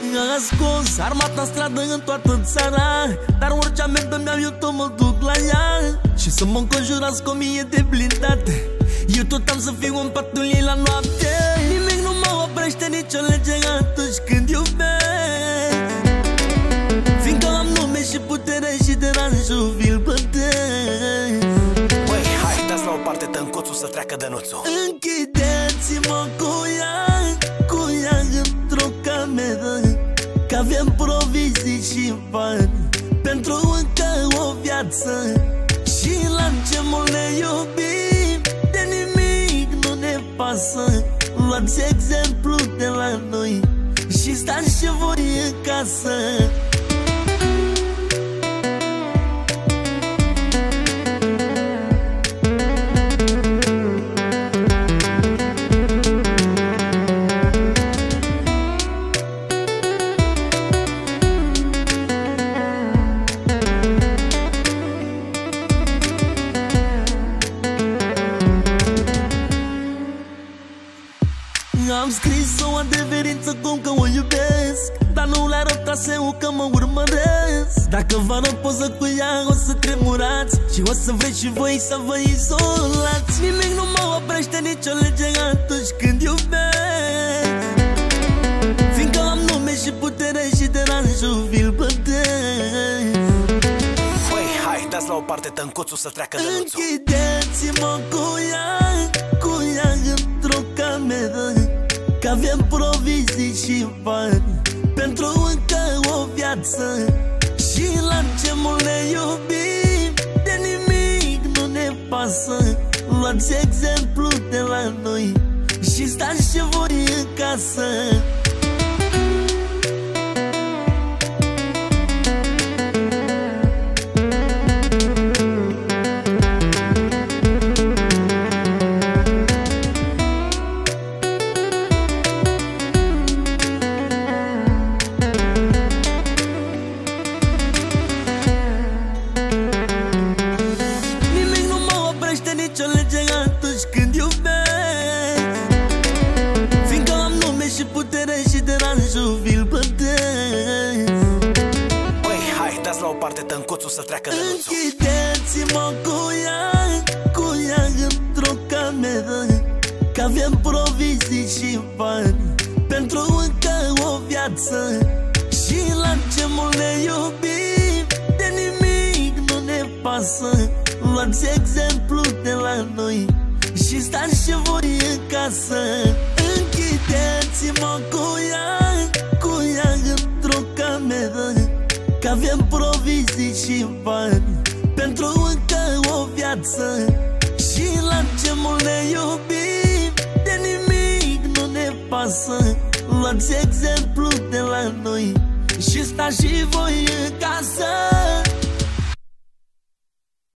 A scos armata în stradă în toată țara, dar orice amendă mi-am eu tot mă duc la ea. Și să mă înconjurați cu 1000 de blindate, eu tot am să fiu în patul ei la noapte. Nimic nu mă oprește, nicio lege atunci când iubesc, fiindcă am nume și putere și deranjul vi-l plătesc. Băi, hai, dați la o parte tăncuțul să treacă dănuțul. Închideți-mă cu ea într-o cameră, că avem provizii și bani pentru încă o viață. Și la gemul ne iubim, de nimic nu ne pasă. Luați exemplu de la noi și stați și voi în casă. Am scris o adeverință cum că o iubesc, dar nu le arăt traseul că mă urmăresc. Dacă vă arăt poză cu ea o să tremurați și o să vreți și voi să vă izolați. Nimic nu mă oprește, nicio lege atunci când iubesc, fiindcă am nume și putere și deranjul vi-l plătesc. Băi, hai, dați la o parte tăncuțul să treacă dănuțul. Închideți-mă cu ea într-o cameră, că avem provizii și bani pentru încă o viață. Și la gemul ne iubim, de nimic nu ne pasă. Luați exemplu de la noi și stați și voi în casă. Nicio lege atunci când iubesc, fiindcă am nume și putere și deranjul vi-l plătesc. Băi, hai, dați la o parte tăncuțul să treacă dănuțul. Închideți-mă cu ea într-o cameră, că avem provizii și bani pentru încă o viață. Și la gemul ne iubim, de nimic nu ne pasă. Luați exemplu de la noi și stați și voi în casă. Închideți-mă cu ea într-o cameră, că avem provizii și bani pentru încă o viață. Și la gemul ne iubim, de nimic nu ne pasă. Luați exemplu de la noi și stați și voi în casă.